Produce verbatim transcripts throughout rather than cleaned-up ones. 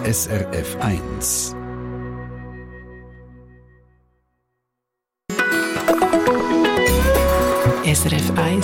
S R F eins. S R F eins.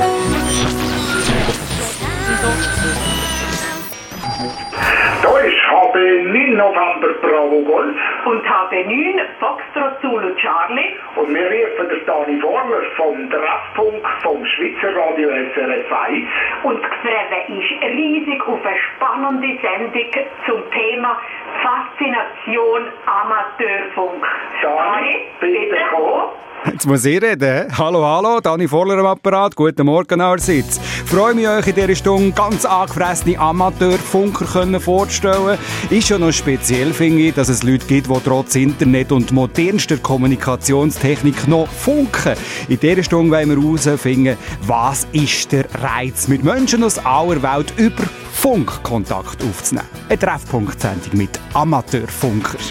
Da ist H B neun November Bravo Golf und H B neun Foxtrot Zulu Charlie. und wir rufen den Dani Vorler vom Treffpunkt vom Schweizer Radio S R F eins. Und die Freude ist riesig auf eine spannende Sendung zum Thema Faszination Amateurfunk. Dani, bitte komm. Jetzt muss ich reden. Hallo, hallo, Dani Vorler am Apparat. Guten Morgen allerseits. Ich freue mich, euch in dieser Stunde ganz angefressene Amateurfunker können vorzustellen. Ist ja noch speziell, finde ich, dass es Leute gibt, die trotz Internet und modernster Kommunikationstechnik noch funken. In dieser Stunde wollen wir herausfinden, was ist der Reiz, mit Menschen aus aller Welt über Funk Kontakt aufzunehmen. Eine Treffpunkt-Sendung mit Amateurfunkern.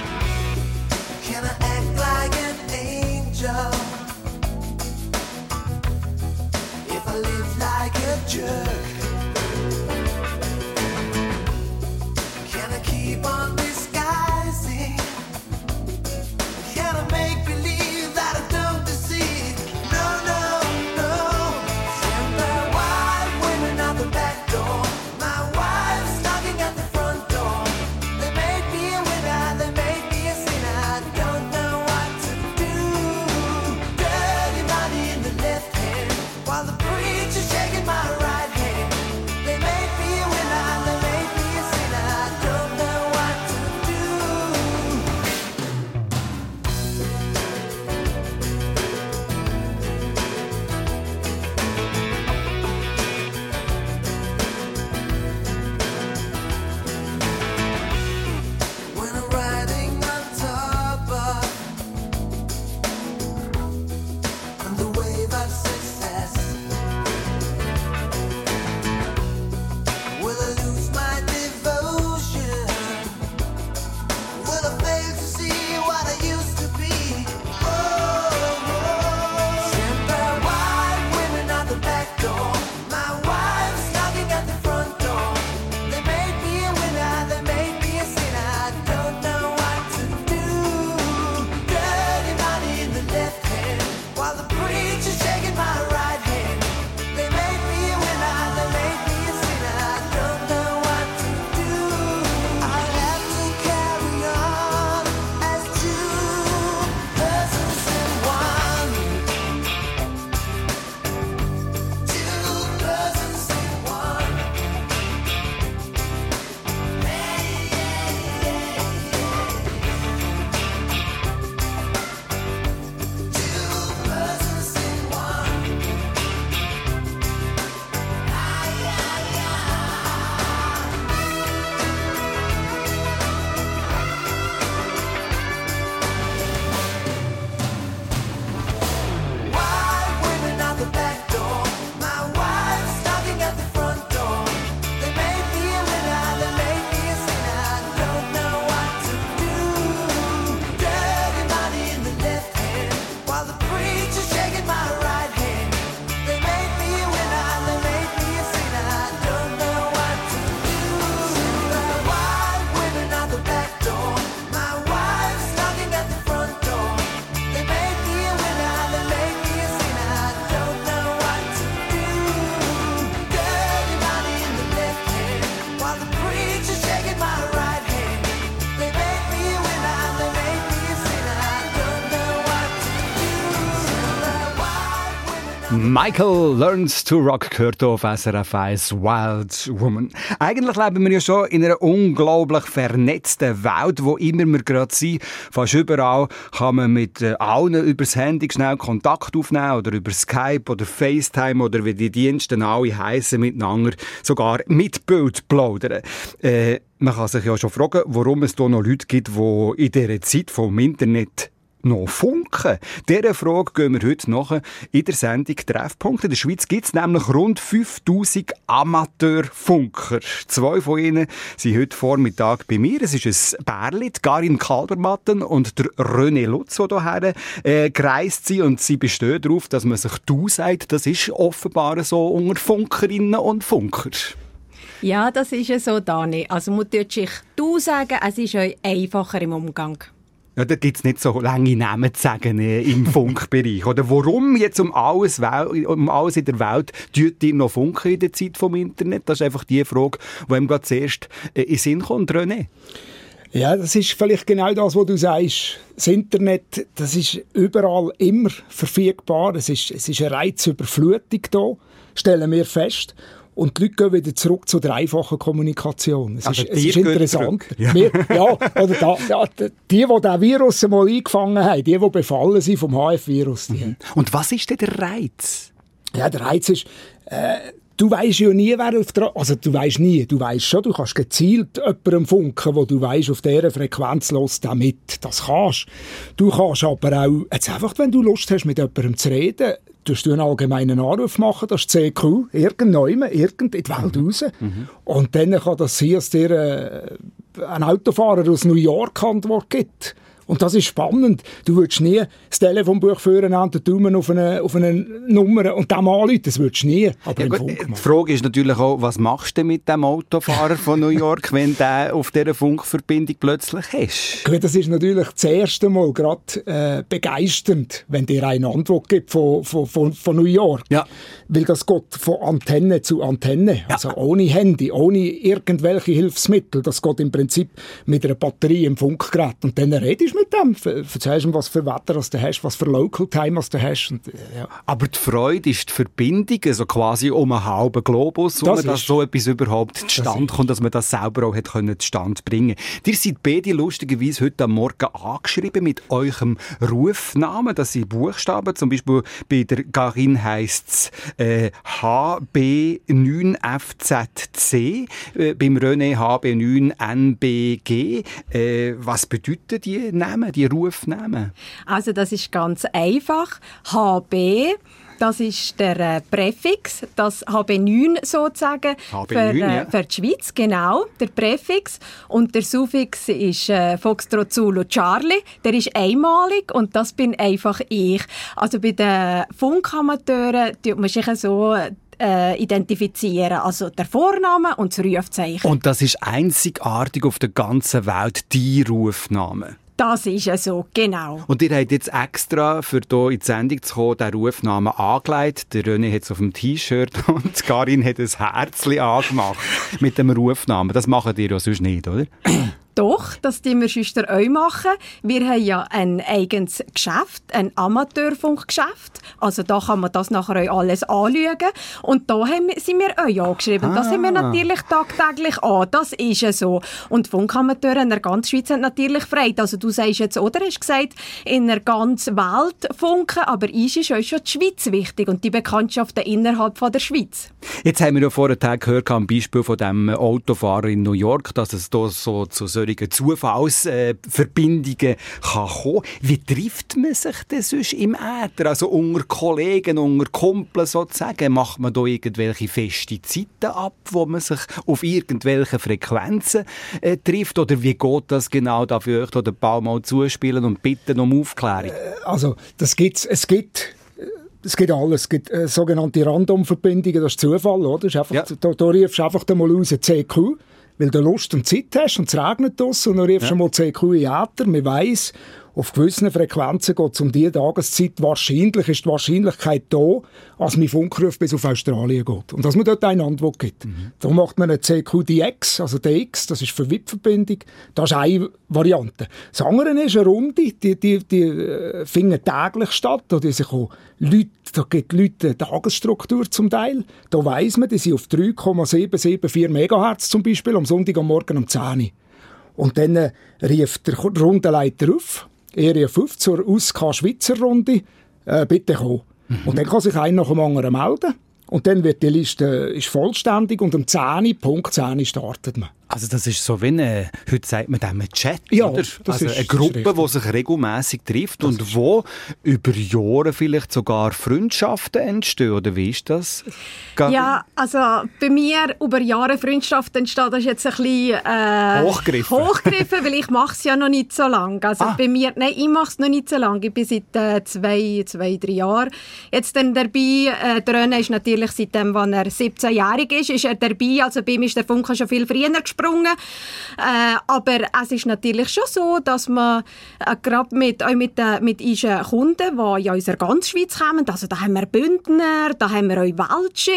Michael Learns to Rock gehört auf S R F eins Wild Woman. Eigentlich leben wir ja schon in einer unglaublich vernetzten Welt, wo immer wir gerade sind. Fast überall kann man mit allen übers Handy schnell Kontakt aufnehmen oder über Skype oder FaceTime oder wie die Dienste alle heissen miteinander, sogar mit Bild plaudern. Äh, man kann sich ja schon fragen, warum es da noch Leute gibt, die in dieser Zeit vom Internet noch funken. Dieser Frage gehen wir heute nach in der Sendung Treffpunkt. In der Schweiz gibt es nämlich rund fünftausend Amateurfunker. Zwei von ihnen sind heute Vormittag bei mir. Es ist ein Bärli, Karin Kalbermatten und der René Lutz, die hierher äh, gereist sind. Und sie bestehen darauf, dass man sich «du» sagt. Das ist offenbar so unter Funkerinnen und Funker. Ja, das ist ja so, Dani. Also man tut sich du sagen, es ist euch einfacher im Umgang. Ja, da gibt es nicht so lange Namen zu sagen äh, im Funkbereich. Oder warum jetzt um alles, um alles in der Welt tut ihr noch funken in der Zeit vom Internet? Das ist einfach die Frage, die ihm gerade zuerst äh, in den Sinn kommt, René. Ja, das ist vielleicht genau das, was du sagst. Das Internet, das ist überall immer verfügbar. Es ist, es ist eine Reizüberflutung da, stellen wir fest. Und die Leute gehen wieder zurück zu der einfachen Kommunikation. Es also ist, es ist interessant. Ja. Wir, ja, oder da, ja, die, die diesen Virus einmal eingefangen haben, die, die befallen sind vom H I V-Virus. Mhm. Und was ist denn der Reiz? Ja, der Reiz ist, äh, du weisst ja nie, wer auf der, also du weisst nie, du weisst schon, du kannst gezielt jemandem funken, wo du weisst, auf dieser Frequenz los damit. Das kannst. Du kannst aber auch, jetzt einfach, wenn du Lust hast, mit jemandem zu reden, tust du einen allgemeinen Anruf machen, das ist C Q, irgendjemand, irgend in die Welt raus. Mhm. Und dann kann das sein, dass dir äh, ein Autofahrer aus New York Antwort gibt. Und das ist spannend. Du würdest nie das Telefonbuch führen und den Daumen auf eine, auf eine Nummer und dem anrufen. Das würdest du nie. Aber ja, gut, die Frage ist natürlich auch, was machst du mit dem Autofahrer von New York, wenn du auf dieser Funkverbindung plötzlich hast? Gut, das ist natürlich das erste Mal gerade äh, begeisternd, wenn dir eine Antwort gibt von, von, von, von New York. Ja. Weil das geht von Antenne zu Antenne. Ja. Also ohne Handy, ohne irgendwelche Hilfsmittel. Das geht im Prinzip mit einer Batterie im Funkgerät. Und dann redest du mit dem. Erzählst ihm, was für Wetter das du hast, was für Local Time das du hast. Und, ja. Aber die Freude ist die Verbindung, also quasi um einen halben Globus, um dass so etwas überhaupt zustande kommt, dass man das selber auch hat können zustande bringen. Ihr seid beide lustigerweise heute am Morgen angeschrieben mit eurem Rufnamen. Das sind Buchstaben. Zum Beispiel bei der Garin heisst es äh, H B neun F Z C, äh, beim René H B neun N B G. Äh, was bedeuten die Namen, die Rufnamen? Also das ist ganz einfach. H B, das ist der äh, Präfix, das H B neun sozusagen H B neun, für, äh, ja. für die Schweiz, genau, der Präfix. Und der Suffix ist äh, Foxtrot Zulu Charlie, der ist einmalig und das bin einfach ich. Also bei den Funkamateuren tut man sich so Äh, identifizieren. Also der Vorname und das Rufzeichen. Und das ist einzigartig auf der ganzen Welt, die Rufname. Das ist ja so, genau. Und ihr habt jetzt extra, für hier in die Sendung zu kommen, den Rufnamen angelegt. Der René hat es auf dem T-Shirt und Karin hat ein Herzchen angemacht mit dem Rufnamen. Das macht ihr ja sonst nicht, oder? Doch, das tun wir sonst auch machen. Wir haben ja ein eigenes Geschäft, ein Amateurfunkgeschäft. Also da kann man das nachher auch alles anschauen. Und da haben wir, sind wir euch angeschrieben. Ah. Das haben wir natürlich tagtäglich an. Das ist ja so. Und Funkamateure in der ganzen Schweiz haben natürlich Freude. Also du sagst jetzt, oder hast gesagt, in der ganzen Welt funken, aber uns ist euch schon die Schweiz wichtig und die Bekanntschaften innerhalb von der Schweiz. Jetzt haben wir ja vorher gehört, am Beispiel von dem Autofahrer in New York, dass es da so zu solchen Zufallsverbindungen äh, kann kommen. Wie trifft man sich denn sonst im Äther? Also unter Kollegen, unter Kumpeln sozusagen, macht man da irgendwelche feste Zeiten ab, wo man sich auf irgendwelche Frequenzen äh, trifft? Oder wie geht das genau? Darf ich euch da den Ball mal zuspielen und bitten um Aufklärung? Also, das gibt's, es gibt... Es gibt alles. Es gibt äh, sogenannte Random-Verbindungen, das ist Zufall, oder? Das ist einfach, ja. Da, da rufst du einfach mal raus C Q, weil du Lust und Zeit hast und es regnet aus und dann rufst du ja. mal C Q in Äther. Man weiss, auf gewissen Frequenzen geht es um diese Tageszeit. Wahrscheinlich ist die Wahrscheinlichkeit da, als mein Funkruf bis auf Australien geht. Und dass man dort eine Antwort gibt. Mhm. Darum macht man eine C Q D X, also D X, das ist für W I P-Verbindung. Das ist eine Variante. Das andere ist eine Runde, die, die, die äh, finden täglich statt. Da, die sich auch Leute, da gibt Leute eine Tagesstruktur zum Teil. Da weiss man, die sind auf drei Komma sieben sieben vier Megahertz zum Beispiel, am Sonntag am Morgen um zehn Uhr. Und dann äh, rief der Rundenleiter auf, Area fünf zur U S K Schweizer Runde, äh, bitte kommen. Mhm. Und dann kann sich einer nach dem anderen melden. Und dann wird die Liste ist vollständig und um zehn Uhr, Punkt zehn Uhr startet man. Also das ist so wie eine, heute sagt man dem Chat, ja, oder? Das also ist, eine Gruppe, die sich regelmässig trifft das und wo über Jahre vielleicht sogar Freundschaften entstehen, oder wie ist das? Gar ja, also bei mir über Jahre Freundschaften entstehen, das ist jetzt ein bisschen äh, hochgegriffen, hochgegriffen weil ich mache es ja noch nicht so lange. Also ah. bei mir, nein, ich mache es noch nicht so lange. Ich bin seit äh, zwei, zwei, drei Jahren jetzt dann dabei. Äh, der René ist natürlich seitdem, als er siebzehnjährig ist, ist er dabei. Also bei ihm ist der Funke schon viel früher gesprungen. Äh, aber es ist natürlich schon so, dass man äh, gerade mit, auch mit, äh, mit unseren Kunden, die ja aus der ganzen Schweiz kommen, also da haben wir Bündner, da haben wir auch Welsche,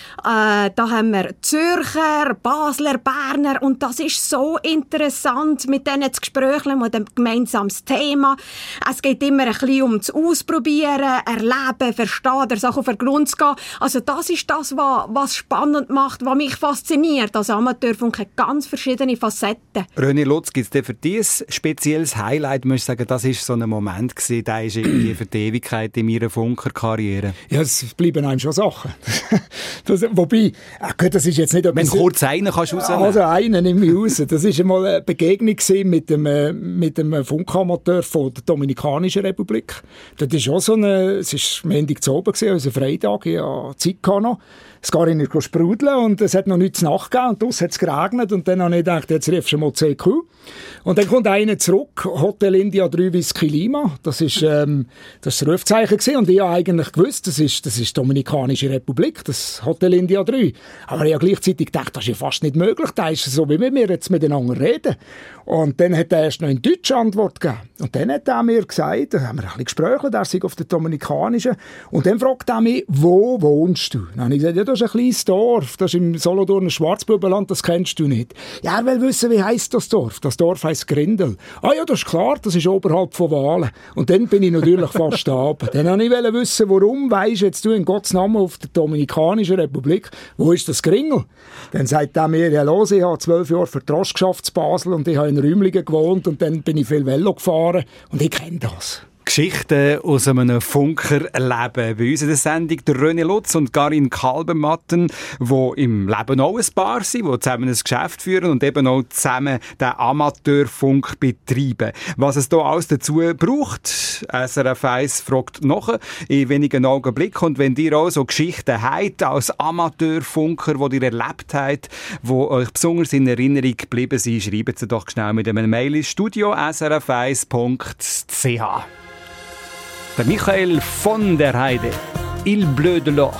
äh, da haben wir Zürcher, Basler, Berner und das ist so interessant, mit denen zu sprechen, mit einem gemeinsames Thema. Es geht immer ein bisschen um das Ausprobieren, Erleben, Verstehen, der Sache auf den Grund zu gehen. Also das ist das, was, was spannend macht, was mich fasziniert. Also Amateurfunk hat ganz verschiedene Facetten. René Lutz, gibt es für dich ein spezielles Highlight? Möchtest du sagen, das war so ein Moment gewesen, der ist irgendwie für die Ewigkeit in meiner Funker-Karriere? Ja, es bleiben einem schon Sachen. das, wobei, gut, das ist jetzt nicht... Wenn du kurz einen kannst rausnehmen. Also einen nehme ich raus. Das war einmal eine Begegnung mit dem, mit dem Funkamateur von der Dominikanischen Republik. Das ist auch so eine... Es war Montag zu oben, also Freitag, ich hatte Zeit noch. Es geht in nicht sprudeln und es hat noch nichts nachgegeben und draussen hat es geregnet und dann habe ich gedacht, jetzt rufst du mal C Q. Und dann kommt einer zurück, Hotel India drei Whisky Lima, das ist, ähm, das ist das Rufzeichen gewesen und ich habe eigentlich gewusst, das ist, das ist die Dominikanische Republik, das Hotel India drei. Aber ich habe gleichzeitig gedacht, das ist ja fast nicht möglich, da ist es so, wie wir jetzt miteinander reden. Und dann hat er erst noch in Deutsch Antwort gegeben. Und dann hat er mir gesagt, da haben wir ein bisschen gesprochen, er sei auf der Dominikanischen. Und dann fragt er mich, wo wohnst du? Dann habe ich gesagt, ja, das ist ein kleines Dorf, das ist im Solothurner Schwarzbubenland, das kennst du nicht. Ja, er will wissen, wie heisst das Dorf? Das Dorf heisst Grindel. Ah ja, das ist klar, das ist oberhalb von Wahlen. Und dann bin ich natürlich fast da. Dann wollte ich wissen, warum weisst jetzt du in Gottes Namen auf der Dominikanischen Republik, wo ist das Grindel? Dann sagt er mir, ja los, ich habe zwölf Jahre für die Rost geschafft in Basel und ich habe in Rümlingen gewohnt und dann bin ich viel Velo gefahren und ich kenne das. Geschichten aus einem Funkerleben. Bei uns in der Sendung der René Lutz und Karin Kalbenmatten, die im Leben auch ein Paar sind, die zusammen ein Geschäft führen und eben auch zusammen den Amateurfunk betreiben. Was es hier alles dazu braucht, S R F eins fragt nach in wenigen Augenblicken. Und wenn ihr auch so Geschichten habt als Amateurfunker, die ihr erlebt habt, die euch besonders in Erinnerung geblieben sind, schreibt sie doch schnell mit einem Mail ins Studio s r f eins punkt c h. Der Michael von der Heide, Il Bleu de l'Or.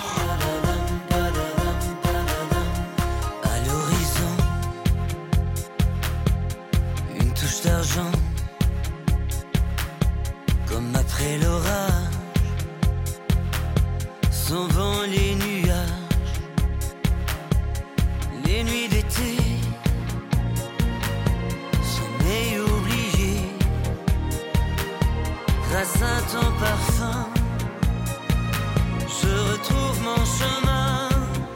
À l'horizon, une touche d'argent, comme après l'orage, s'envolent les nuages, les nuits d'été, j'en ai oublié. Grâce à ton parfum, je retrouve mon chemin.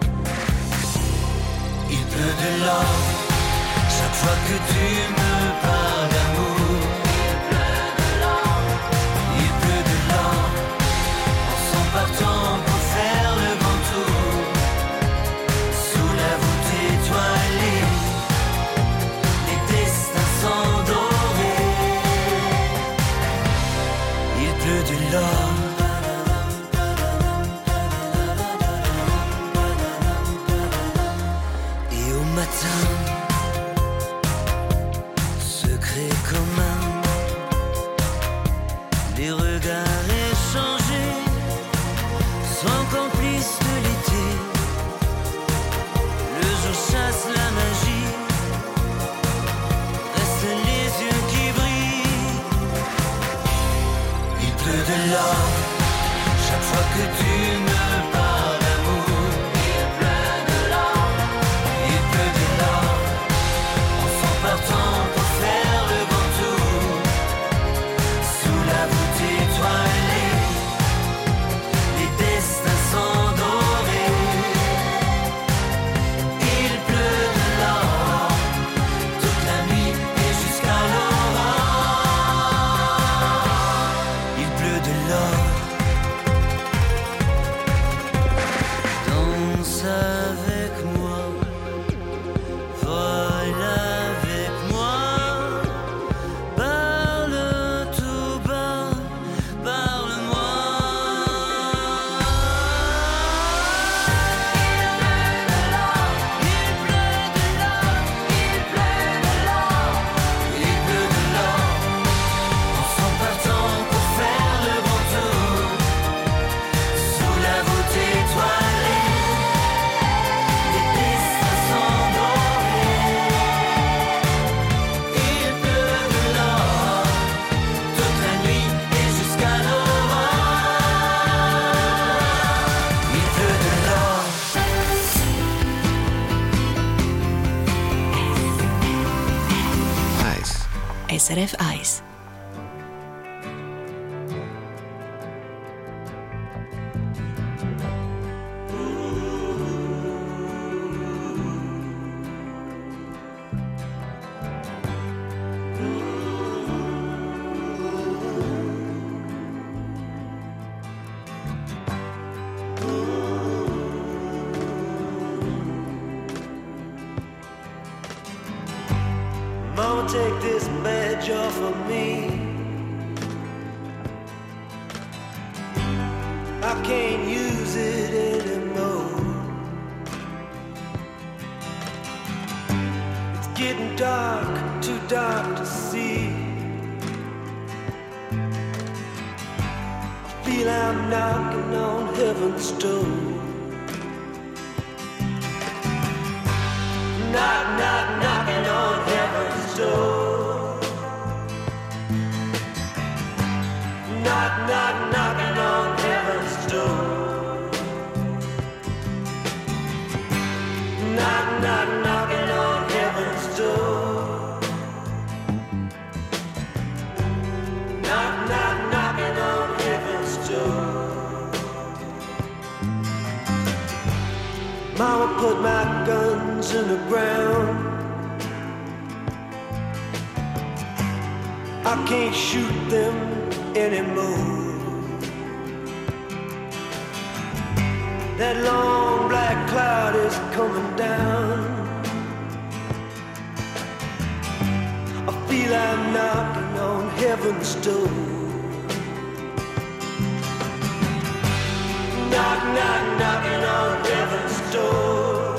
Il pleut de l'or chaque fois que tu me parles d'amour. Il pleut de l'or, il pleut de l'or. En s'en partant pour faire le grand tour, sous la voûte étoilée, les destins sont dorés. Il pleut de l'or. Et au matin, secret commun, des regards échangés, sans complices de l'été. Le jour chasse la magie, restent les yeux qui brillent. Il pleut de l'or chaque fois que tu me parles d'amour. Il pleut de l'or, il pleut de l'or. En s'en partant pour faire le grand tour, sous la voûte étoilée, les destins sont dorés. Il pleut de l'or toute la nuit et jusqu'à l'aurore. Il pleut de l'or. S R F eins. Mama, take this badge off of me. I can't use it anymore. It's getting dark, too dark to see. I feel I'm knocking on heaven's door. Knock, knock, knocking on heaven's door. Knock, knock, knocking on heaven's door. Knock, knock, knocking on heaven's door. Knock, knock, knocking on heaven's door. Mama put my guns in the ground. I can't shoot them anymore. That long black cloud is coming down. I feel I'm knocking on heaven's door. Knock, knock, knocking on heaven's door.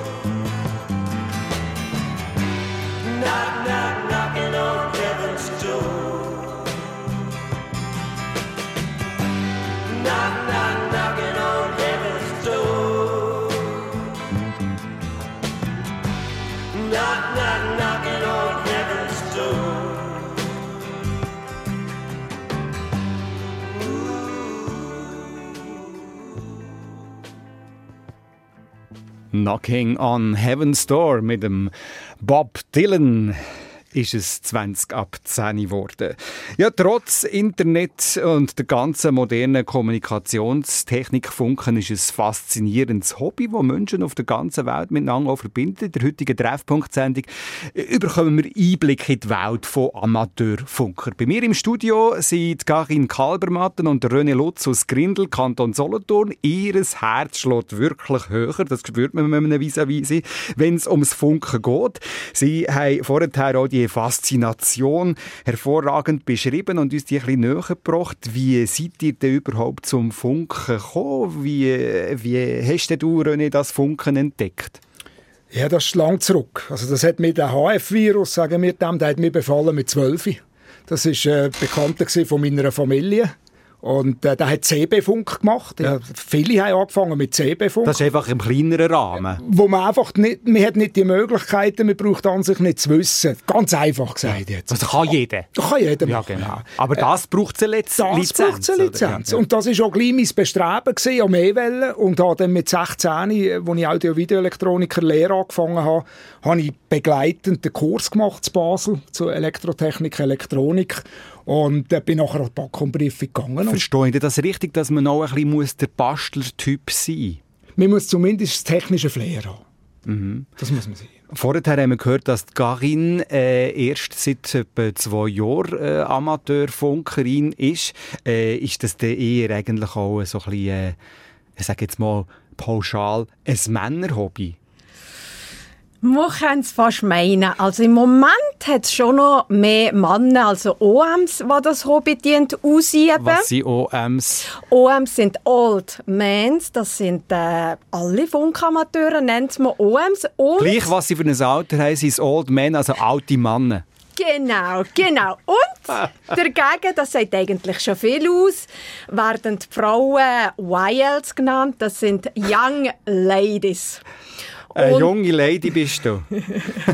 Knock, knock, knocking on heaven's door. Knock, knock, knocking on heaven's door. Knock, knock, knocking on heaven's door. Knocking on Heaven's Door mit dem Bob Dylan ist es zwanzig ab zehn geworden. Ja, trotz Internet und der ganzen modernen Kommunikationstechnik Funken ist es ein faszinierendes Hobby, das Menschen auf der ganzen Welt miteinander verbindet. In der heutigen Treffpunkt-Sendung bekommen wir Einblick in die Welt von Amateurfunker. Bei mir im Studio sind Karin Kalbermatten und René Lutz aus Grindel, Kanton Solothurn. Ihr Herz schlägt wirklich höher, das spürt man mit einem Vis-à-vis, wenn es ums Funken geht. Sie haben vorher auch die Faszination hervorragend beschrieben und uns die ein bisschen näher gebracht. Wie seid ihr denn überhaupt zum Funken gekommen? Wie, wie hast du, René, das Funken entdeckt? Ja, das ist lang zurück. Also das hat mir der H F-Virus, sagen wir dem, der hat mir befallen mit zwölf. Das war äh, Bekannter von meiner Familie. Und äh, der hat C B-Funk gemacht. Ja. Viele haben angefangen mit C B-Funk. Das ist einfach im kleineren Rahmen. Wo man einfach nicht, man hat nicht die Möglichkeiten, man braucht an sich nicht zu wissen. Ganz einfach gesagt jetzt. Also kann jeder? Kann jeder ja, machen. Genau. Aber das braucht eine Liz- das Lizenz. Das braucht eine Lizenz. Ja. Und das war auch gleich mein Bestreben gewesen, am E-Welle. Und habe dann mit sechzehn, als ich Audio-Video-Elektroniker-Lehre angefangen habe, habe ich begleitend den Kurs gemacht in Basel zur Elektrotechnik, Elektronik. Und äh, bin nachher an die Backumprüfung gegangen. Verstehe ich das richtig, dass man auch ein bisschen muss der Bastler-Typ sein muss? Man muss zumindest das technische Flair haben. Mhm. Das muss man sein. Vorher haben wir gehört, dass Karin äh, erst seit etwa zwei Jahren äh, Amateurfunkerin ist. Äh, ist das denn eher eigentlich auch so ein bisschen, äh, ich sage jetzt mal pauschal, ein Männerhobby? Man kann es fast meinen. Also im Moment hat es schon noch mehr Männer, also O Ms, die das Hobby ausüben. Was sind O Ms? O Ms sind Old Mans, das sind äh, alle Funkamateure, nennt man O Ms. Und gleich, was sie für ein Alter haben, sind Old Men, also alte Männer. Genau, genau. Und dagegen, das sagt eigentlich schon viel aus, werden die Frauen Y Ls genannt, das sind Young Ladies. Eine junge Lady bist du. Und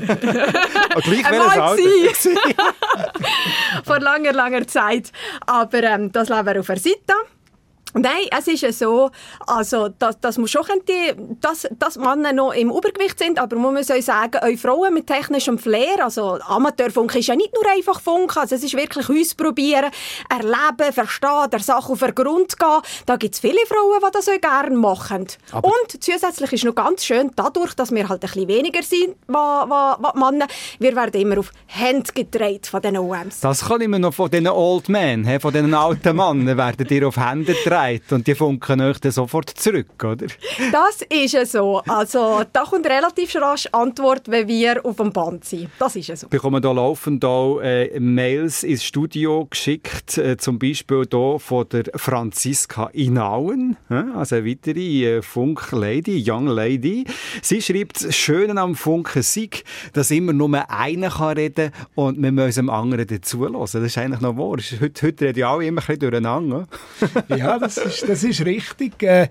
gleich welches Alter? Vor langer, langer Zeit. Aber ähm, das lassen wir auf der Seite. Nein, es ist ja so, also, dass, dass man schon könnte, dass, dass Männer noch im Übergewicht sind, aber man muss auch sagen, eure Frauen mit technischem Flair, also Amateurfunk ist ja nicht nur einfach Funk, also es ist wirklich ausprobieren, erleben, verstehen, der Sache auf den Grund gehen. Da gibt es viele Frauen, die das auch gerne machen. Aber und zusätzlich ist noch ganz schön, dadurch, dass wir halt ein bisschen weniger sind, was, was, was Männer, wir werden immer auf Hände gedreht von den O Ms. Das kann ich mir noch von diesen Old Men, von diesen alten Männern, werden dir auf Hände gedreht. Und die funken euch dann sofort zurück, oder? Das ist ja so. Also, da kommt relativ rasch Antwort, wenn wir auf dem Band sind. Das ist ja so. Wir bekommen hier laufend auch, äh, Mails ins Studio geschickt, äh, zum Beispiel hier von der Franziska Inauen, äh, also eine weitere äh, Funk-Lady, Young Lady. Sie schreibt, das Schöne am Funken sei, dass immer nur einer kann reden und wir müssen dem anderen dazulassen. Das ist eigentlich noch wahr. Heute, heute reden ja alle immer ein bisschen durcheinander. Ja, das ist, das ist richtig. Äh,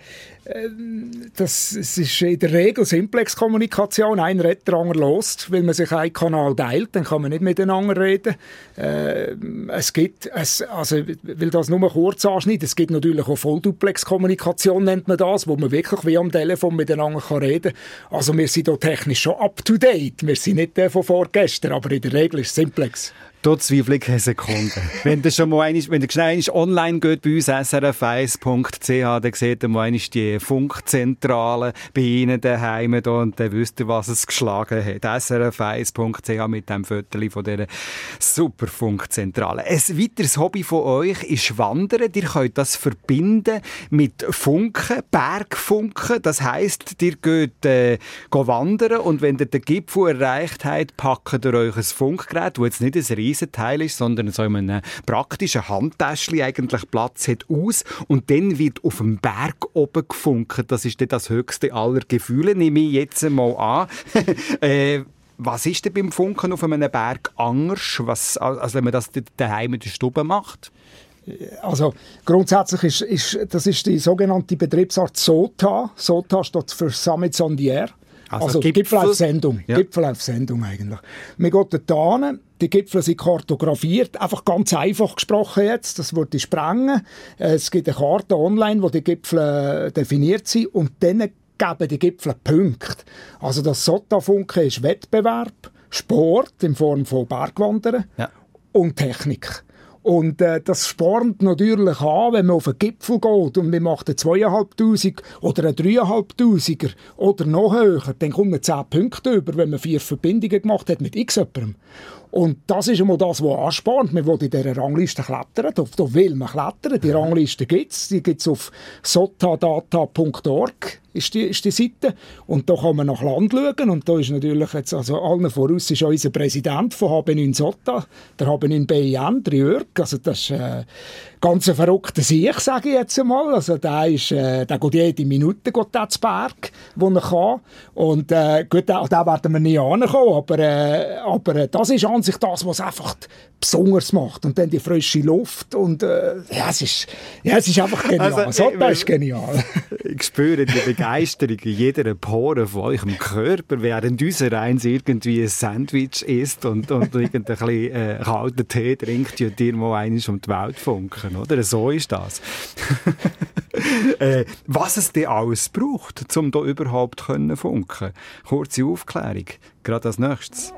das, das ist in der Regel Simplex-Kommunikation. Ein redet, der andere hört, weil man sich einen Kanal teilt, dann kann man nicht miteinander reden. Äh, es gibt, es, also, will das nur kurz anschneiden, es gibt natürlich auch Vollduplex-Kommunikation, nennt man das, wo man wirklich wie am Telefon miteinander kann reden kann. Also wir sind hier technisch schon up-to-date. Wir sind nicht der von vorgestern, aber in der Regel ist es Simplex. Da zweifle ich keine Sekunde. wenn ihr schon mal einmal, wenn ihr schnell online geht bei uns, s r f eins punkt c h, dann seht ihr mal einmal die Funkzentrale bei Ihnen daheim und dann wisst ihr, was es geschlagen hat. s r f eins punkt c h mit dem Viertel von dieser super Funkzentrale. Ein weiteres Hobby von euch ist Wandern. Ihr könnt das verbinden mit Funken, Bergfunken. Das heisst, ihr geht äh, wandern und wenn ihr den Gipfel erreicht habt, packt ihr euch ein Funkgerät, das jetzt nicht ein riesen Teil ist, sondern so in einem praktischen Handtäschchen eigentlich Platz hat, aus und dann wird auf dem Berg oben gefunkt. Das ist dann das höchste aller Gefühle, nehme ich jetzt mal an. äh, was ist denn beim Funken auf einem Berg anders, was, als wenn man das daheim in der Stube macht? Also grundsätzlich ist, ist das ist die sogenannte Betriebsart S O T A. S O T A steht für Summits on the Air. Also, also Gipfel, Gipfel auf Sendung. Ja. Gipfel auf Sendung eigentlich. Wir gehen dort hin, die Gipfel sind kartografiert, einfach ganz einfach gesprochen jetzt, das würde sprengen. Es gibt eine Karte online, wo die Gipfel definiert sind und dann geben die Gipfel Punkte. Also das S O T A-Funken ist Wettbewerb, Sport in Form von Bergwandern ja. und Technik. Und äh, das spornt natürlich an, wenn man auf einen Gipfel geht und man macht einen zweitausendfünfhundert oder einen dreitausendfünfhunderter oder noch höher, dann kommt man zehn Punkte über, wenn man vier Verbindungen gemacht hat mit x jemandem. Und das ist einmal das, was anspornt. Man will in dieser Rangliste klettern, da, da will man klettern. Die Rangliste gibt es, die gibt es auf sotadata punkt org. Ist die, ist die Seite. Und da kann man nach Land schauen. Und da ist natürlich jetzt, also allen voraus ist unser Präsident von H B neun S O T A, der H B neun B I N, der Jörg. Also das ist äh, ganz ein verrückter Sieg, sage ich jetzt einmal. Also der, ist, äh, der geht jede Minute geht der zu Berg, wo er kann. Und äh, gut, da, da werden wir nie ankommen. Aber, äh, aber äh, das ist an sich das, was einfach besonders macht. Und dann die frische Luft. Und äh, ja, es ist, ja, es ist einfach genial. Also, S O T A ist genial. Ich spüre die Begeisterung in jeder Pore von eurem Körper, während unser eins irgendwie ein Sandwich isst und, und irgendein bisschen äh, kalten Tee trinkt, und dir mal einmal um die Welt funken, oder? So ist das. äh, was es denn alles braucht, um da überhaupt funken können. Kurze Aufklärung, gerade als nächstes.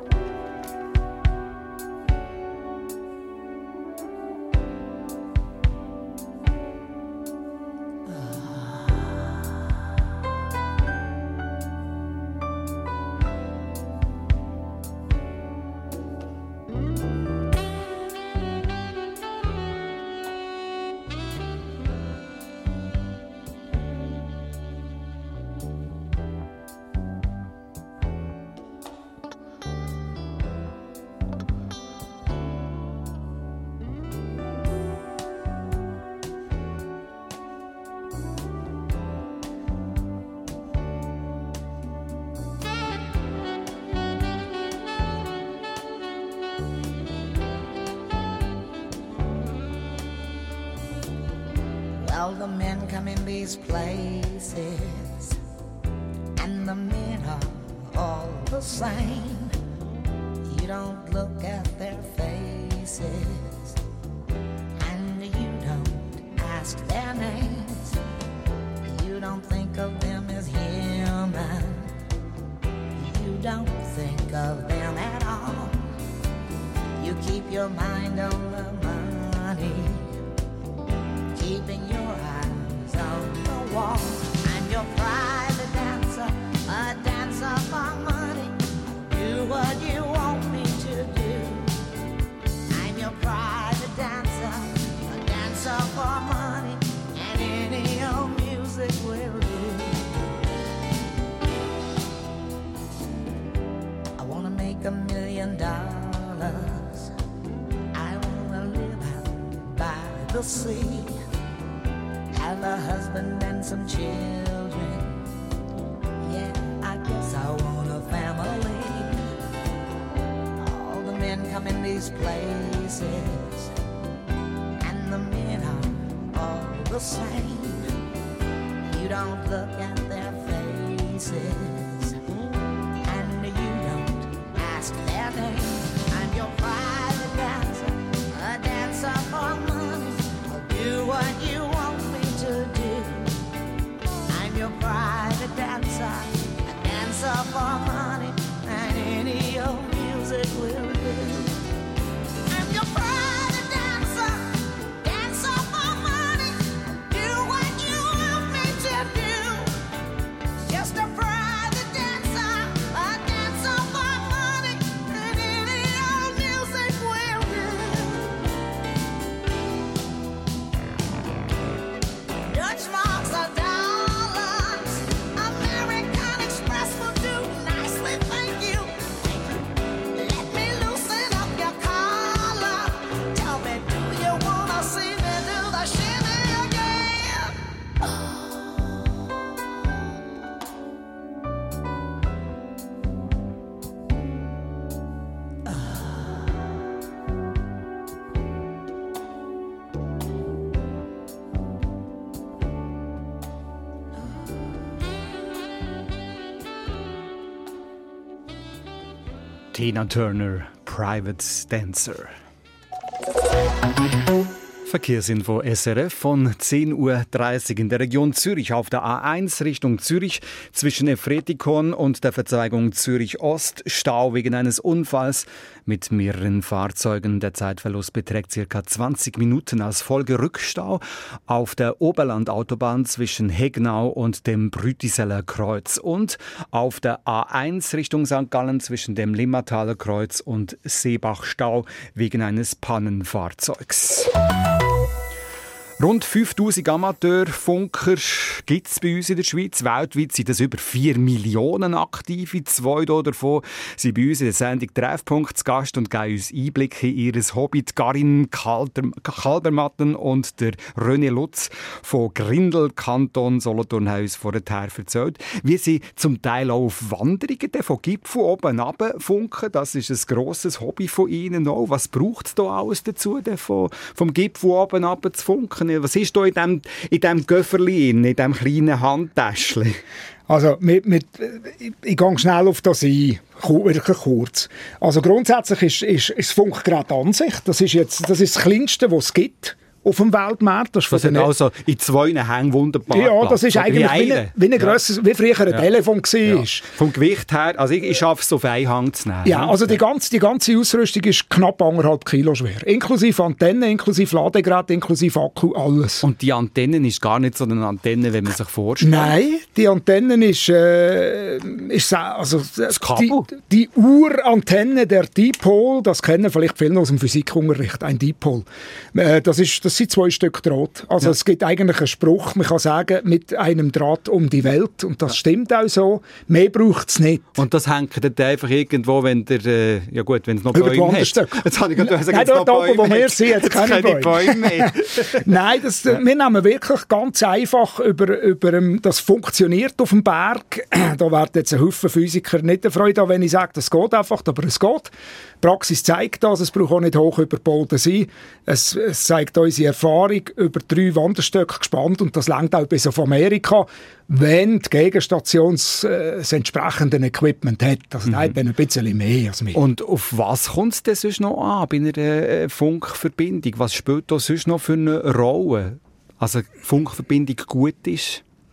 All the men come in these places, and the men are all the same. You don't look at their faces, and you don't ask their names. keep your mind on the money, keeping your eyes on the wall. I'm your private dancer, a dancer for money. Do what you want me to do. I'm your private dancer, a dancer for money, and any old music will do. I wanna make a million dollars. I wanna live out by the sea, have a husband and some children. Yeah, I guess I want a family. All the men come in these places, and the men are all the same. You don't look at their faces, and you don't ask their name. I'm your private dancer, a dancer for money. I'll do what you want me to do. I'm your private dancer, a dancer for money, and any old music will do. I'm your private dancer, dancer for money. Do what you want me to do. Just a private dancer, a dancer for money, and any old music will do. Dutch marks are dollars, American Express will do nicely, thank you. Let me loosen up your collar. Tell me, do you wanna see me do the shimmy again? Tina Turner, Private Dancer. Verkehrsinfo S R F von zehn Uhr dreißig in der Region Zürich auf der A eins Richtung Zürich zwischen Efretikon und der Verzweigung Zürich Ost. Stau wegen eines Unfalls mit mehreren Fahrzeugen. Der Zeitverlust beträgt ca. zwanzig Minuten als Folge Rückstau auf der Oberlandautobahn zwischen Hegnau und dem Brütiseller Kreuz und auf der A eins Richtung Sankt Gallen zwischen dem Limmertaler Kreuz und Seebach Stau wegen eines Pannenfahrzeugs. Rund fünftausend Amateurfunker gibt es bei uns in der Schweiz. Weltweit sind es über vier Millionen aktive. Zwei davon sind bei uns in der Sendung Treffpunkt zu Gast und geben uns Einblicke in ihr Hobby. Die Karin Kalbermatten und der René Lutz von Grindel, Kanton Solothurn, haben uns vorher erzählt, wie sie zum Teil auch auf Wanderungen von Gipfel oben runter funken. Das ist ein grosses Hobby von ihnen auch. Was braucht es da alles dazu, vom, vom Gipfel oben runter zu funken? Was ist da in diesem in dem Göfferli, in diesem kleinen Handtäschchen? Also, mit, mit, ich, ich gehe schnell auf das ein, wirklich kurz. Also grundsätzlich ist, ist, ist das Funkgerät an sich, das ist, jetzt, das, ist das Kleinste, was es gibt auf dem Weltmarkt. Das, das sind also in zwei Hängen wunderbar. Ja, das ist eigentlich wie, eine, wie, ein grosses, ja. wie früher ein ja. Telefon war. Ja. Vom Gewicht her, also ich, ich schaffe es auf einen Hang zu nehmen. Ja, also die ganze, die ganze Ausrüstung ist knapp anderthalb Kilo schwer. Inklusive Antenne, inklusive Ladegerät, inklusive Akku, alles. Und die Antenne ist gar nicht so eine Antenne, wenn man sich vorstellt? Nein, die Antenne ist, äh, ist also, das Kabel? Die, die Urantenne der Dipol, das kennen vielleicht viele aus dem Physikunterricht, ein Dipol. Äh, das, ist, das sind zwei Stück Draht. Also ja. Es gibt eigentlich einen Spruch, man kann sagen, mit einem Draht um die Welt. Und das ja. stimmt auch so. Mehr braucht es nicht. Und das hängt dann einfach irgendwo, wenn der, äh, ja gut, wenn es noch Über Bäume hat. Jetzt habe ich gerade gesagt, Nein, dort oben, wo wir sind, jetzt keine Bäume. Bäume mehr. Nein, das, ja. wir nehmen wirklich ganz einfach über, über das funktioniert auf dem Berg. Da werden jetzt ein Haufen Physiker nicht erfreut, wenn ich sage, das geht einfach, aber es geht. Die Praxis zeigt das, es braucht auch nicht hoch über Boden sein. Es, es zeigt unsere Erfahrung über drei Wanderstöcke gespannt und das langt auch bis auf Amerika, wenn die Gegenstation äh, das entsprechende Equipment hat. Also mhm. dann ein bisschen mehr als mehr. Und auf was kommt es denn sonst noch an bei einer äh, Funkverbindung? Was spielt da sonst noch für eine Rolle? Also Funkverbindung gut ist?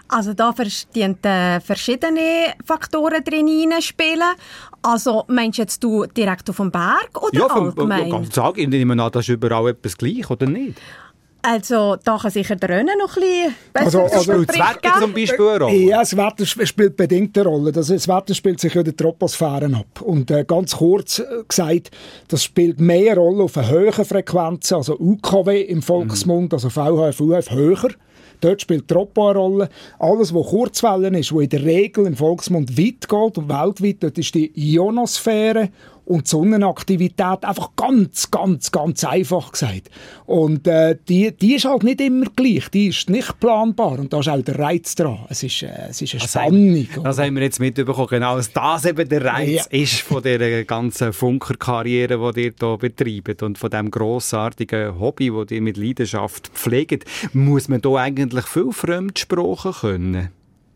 Also da verstehen äh, verschiedene Faktoren drin spielen. Also meinst jetzt du direkt auf dem Berg oder ja, vom, allgemein? Ja, ganz sagen, ich nehme an, das ist überall etwas gleich, oder nicht? Also da kann sicher der Rennen noch ein bisschen Also, besser also Spielt das Wetter zum Beispiel eine Rolle? Ja, das Wetter sp- spielt bedingt eine Rolle. Das, das Wetter spielt sich in der Troposphäre ab. Und äh, ganz kurz äh, gesagt, das spielt mehr Rolle auf einer höheren Frequenz, also U K W im Volksmund, mhm. also V H F, U F höher. Dort spielt Tropo eine Rolle. Alles, was Kurzwellen ist, was in der Regel im Volksmund weit geht und weltweit, dort ist die Ionosphäre und die Sonnenaktivität einfach ganz, ganz, ganz einfach gesagt. Und äh, die, die ist halt nicht immer gleich, die ist nicht planbar und da ist auch der Reiz dran. Es ist, äh, es ist eine das Spannung. Haben, das haben wir jetzt mitbekommen, genau, dass das eben der Reiz ja. ist von dieser ganzen Funkerkarriere, die ihr hier betreibt und von diesem grossartigen Hobby, das ihr mit Leidenschaft pflegt. Muss man da eigentlich viel Fremdsprachen können?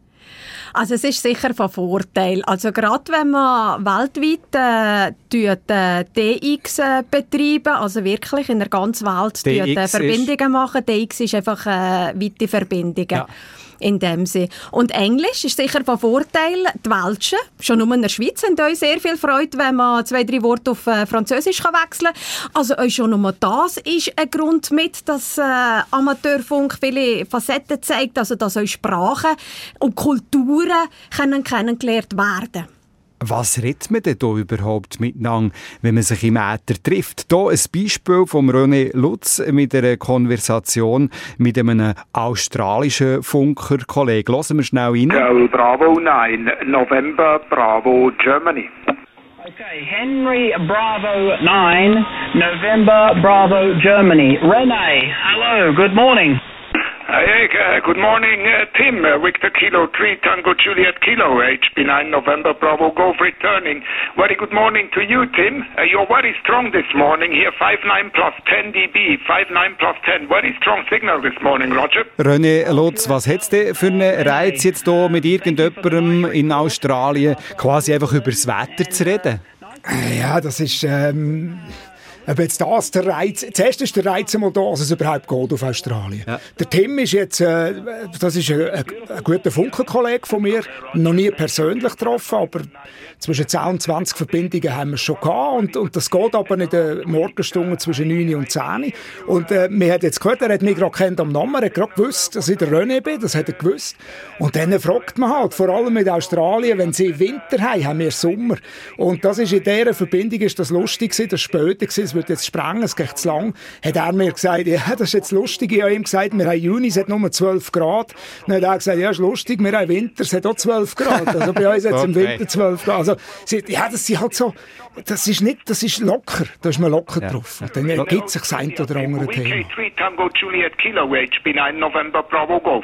Also es ist sicher von Vorteil. Also gerade wenn man weltweit äh, äh, D X äh, betreiben, also wirklich in der ganzen Welt äh, Verbindungen machen. D X ist einfach äh, weite Verbindungen. Ja. In dem Sinne. Und Englisch ist sicher von Vorteil. Die Welschen, schon nur in der Schweiz, haben euch sehr viel Freude, wenn man zwei, drei Worte auf äh, Französisch kann wechseln kann. Also euch schon nur das ist ein Grund mit, dass äh, Amateurfunk viele Facetten zeigt, also dass euch Sprachen und Kulturen können kennengelernt werden. Was redet man denn hier überhaupt miteinander, wenn man sich im Äther trifft? Hier ein Beispiel von René Lutz mit einer Konversation mit einem australischen Funkerkollegen. Hören wir schnell rein. Girl Bravo nine, November Bravo Germany. Okay, Henry Bravo nine, November Bravo Germany. René, hello, good morning. Hey, uh, good morning, uh, Tim. Uh, Victor Kilo three Tango Juliet Kilo, H B nine November Bravo Golf returning. Very good morning to you, Tim. Uh, you're very strong this morning here, five nine plus ten dB, five nine plus ten. Very strong signal this morning, Roger. René Lutz, was hat es denn für einen Reiz, jetzt hier mit irgendjemandem in Australien quasi einfach über das Wetter zu reden? Ja, das ist... Ähm Ob jetzt das der Reiz, zuerst ist der Reiz einmal da, dass es überhaupt geht auf Australien. Ja. Der Tim ist jetzt, äh, das ist ein, ein, ein guter Funkerkollege von mir, noch nie persönlich getroffen, aber zwischen zehn und zwanzig Verbindungen haben wir schon gehabt und, und das geht aber in den Morgenstunden zwischen neun und zehn. Und äh, wir hat jetzt gehört, er hat mich gerade kennt am Namen, er hat gerade gewusst, dass ich der René bin, das hat er gewusst. Und dann fragt man halt, vor allem mit Australien, wenn sie Winter haben, haben wir Sommer. Und das ist in dieser Verbindung ist das lustig gewesen, das später gewesen, es wird jetzt sprengen, es geht zu lang, hat er mir gesagt, ja, das ist jetzt lustig. Ich habe ihm gesagt, wir haben Juni, es hat nur zwölf Grad. Dann hat er gesagt, ja, ist lustig, wir haben Winter, es hat auch zwölf Grad. Also bei uns hat es okay. Im Winter zwölf Grad. Also, ja, das ist halt so, das ist nicht, das ist locker, da ist man locker ja. drauf. Und dann gibt es sich das ein oder andere Thema. W K three Tango Juliet Kilo, H B nine November Bravo Golf.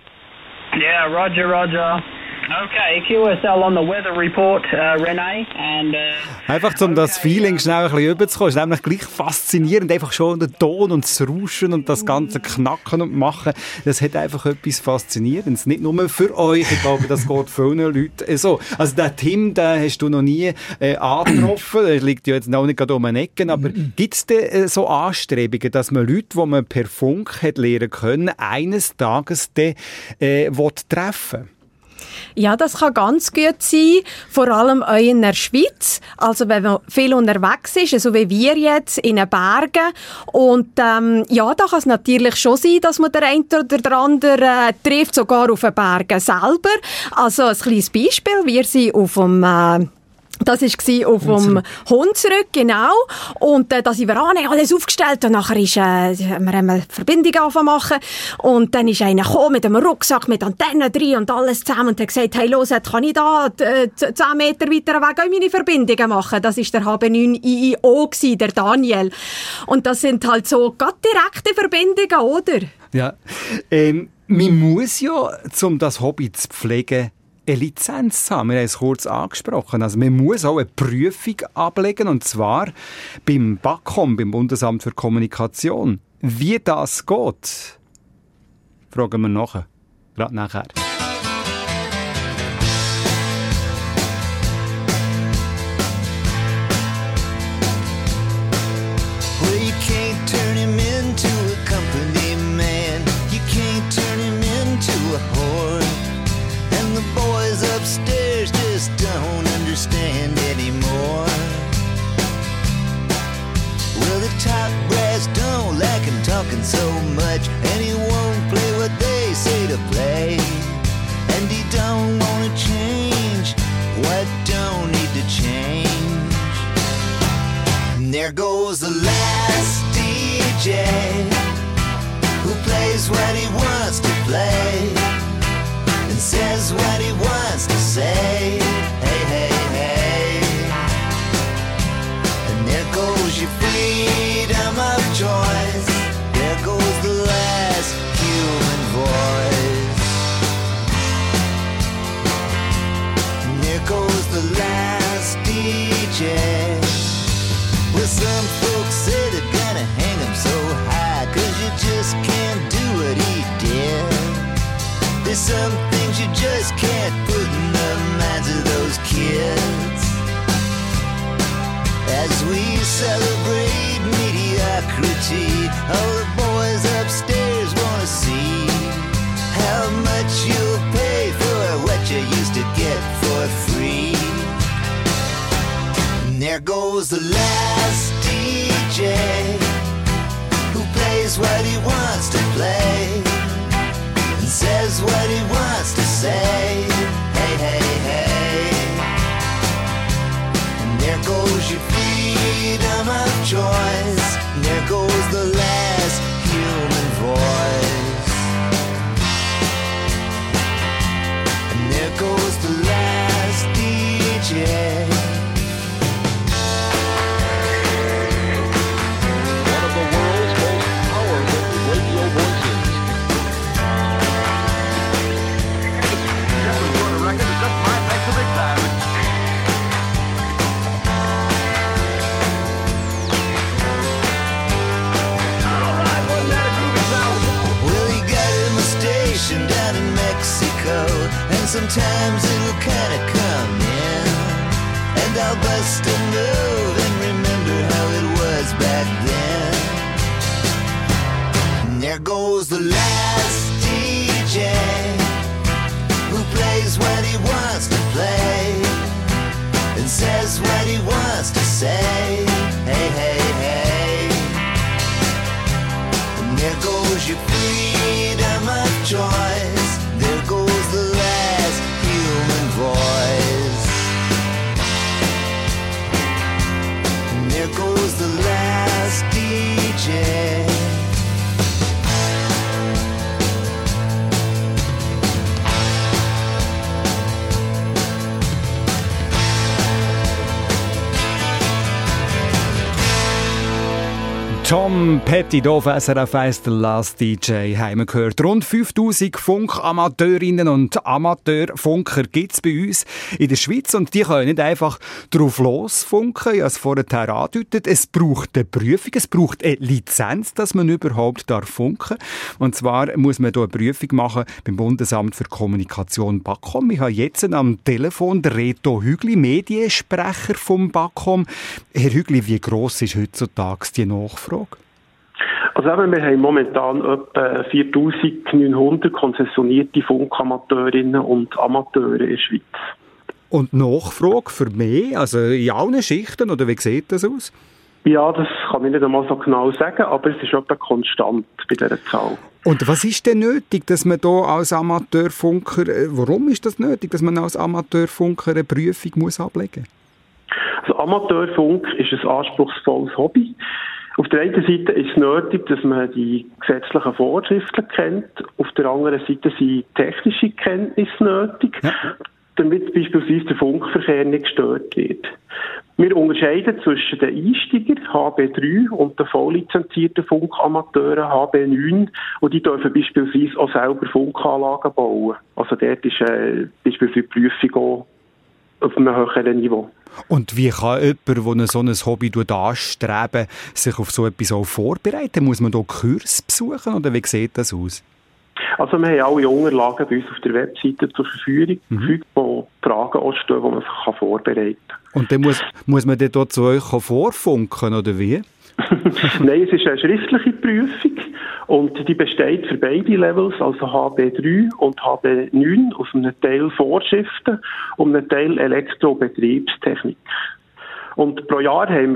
Yeah, Roger, Roger. Okay, Q S L on the weather report, uh, René. And, uh, einfach, um das Feeling schnell ein bisschen rüberzukommen, ist nämlich gleich faszinierend. Einfach schon der Ton und das Rauschen und das ganze Knacken und Machen. Das hat einfach etwas Faszinierendes. Nicht nur für euch, ich glaube, das geht vielen Leuten so. Also den Tim, den hast du noch nie äh, angetroffen. Der liegt ja jetzt noch nicht gerade um den Ecken. Aber gibt es denn äh, so Anstrebungen, dass man Leute, die man per Funk hat lernen können, eines Tages dann, äh, treffen will? Ja, das kann ganz gut sein, vor allem auch in der Schweiz. Also wenn man viel unterwegs ist, so wie wir jetzt in den Bergen. Und ähm, ja, da kann es natürlich schon sein, dass man den einen oder den anderen äh, trifft, sogar auf den Bergen selber. Also ein kleines Beispiel, wir sind auf dem... Äh, Das war auf dem Hunsrück, genau. Und äh, da sind wir an, alles aufgestellt. Und nachher ist, äh, wir haben eine Verbindung angefangen. Und dann ist einer gekommen mit einem Rucksack, mit Antennen drin und alles zusammen. Und hat gesagt, hey, los, kann ich da äh, zehn Meter weiter weg auch meine Verbindungen machen? Das war der H B neun I I O, der Daniel. Und das sind halt so ganz direkte Verbindungen, oder? Ja. Ähm, man muss ja, um das Hobby zu pflegen, eine Lizenz haben. Wir haben es kurz angesprochen. Also man muss auch eine Prüfung ablegen, und zwar beim BAKOM, beim Bundesamt für Kommunikation. Wie das geht, fragen wir nachher. Gerade nachher. Well, you can't turn him into a company man. You can't turn him into a whore. talking so much, and he won't play what they say to play. And he don't wanna change what don't need to change. And there goes the last D J who plays what he wants to play and says what he wants to say. Hey, hey, hey. And there goes your freedom of choice. There goes the last human voice. And there goes the last D J. Well, some folks say they're gonna hang him so high, 'cause you just can't do what he did. There's some things you just can't put in the minds of those kids. As we celebrate mediocrity, all the boys upstairs wanna see how much you'll pay for what you used to get for free. And there goes the last D J who plays what he wants to play and says what he wants to say. Hey, hey, hey. And there goes your freedom of choice. And there goes the last human voice. And there goes the last D J. One of the world's most powerful radio voices. Well, he got him a station down in Mexico, and sometimes it'll kinda come in, and I'll bust a move and remember how it was back then. And there goes the last D J who plays what he wants to play and says what he wants to say. Hey, hey, hey. And there goes your freedom of choice. There goes the last human voice. And there goes the last D J. Tom Petty, hier auf S R F eins, der Last D J, haben wir gehört. Rund fünftausend Funkamateurinnen und Amateurfunker gibt es bei uns in der Schweiz und die können nicht einfach drauf losfunken. Ich habe es vorher angedeutet, es braucht eine Prüfung, es braucht eine Lizenz, dass man überhaupt darf funken. Und zwar muss man hier eine Prüfung machen beim Bundesamt für Kommunikation BAKOM. Ich habe jetzt am Telefon den Reto Hügli, Mediensprecher vom BAKOM. Herr Hügli, wie gross ist heutzutage die Nachfrage? Also eben, wir haben momentan etwa viertausendneunhundert konzessionierte Funkamateurinnen und Amateure in der Schweiz. Und Nachfrage für mehr? Also in allen Schichten, oder wie sieht das aus? Ja, das kann ich nicht einmal so genau sagen, aber es ist etwa konstant bei dieser Zahl. Und was ist denn nötig, dass man da als Amateurfunker, warum ist das nötig, dass man als Amateurfunker eine Prüfung muss ablegen muss? Also Amateurfunk ist ein anspruchsvolles Hobby. Auf der einen Seite ist es nötig, dass man die gesetzlichen Vorschriften kennt. Auf der anderen Seite sind technische Kenntnisse nötig, ja, damit beispielsweise der Funkverkehr nicht gestört wird. Wir unterscheiden zwischen den Einsteigern H B drei und den volllizenzierten Funkamateuren H B neun, und die dürfen beispielsweise auch selber Funkanlagen bauen. Also dort ist äh, beispielsweise die Prüfung auch auf einem höheren Niveau. Und wie kann jemand, der so ein Hobby anstreben, sich auf so etwas auch vorbereiten? Muss man da Kurs besuchen oder wie sieht das aus? Also wir haben alle Unterlagen bei uns auf der Webseite zur Verfügung, mhm. wo Fragen anstehen, die man sich kann vorbereiten kann. Und dann muss, muss man dann dort zu euch vorfunken, oder wie? Nein, es ist eine schriftliche Prüfung und die besteht für beide Levels, also H B drei und H B neun, aus einem Teil Vorschriften und einem Teil Elektrobetriebstechnik. Und pro Jahr haben wir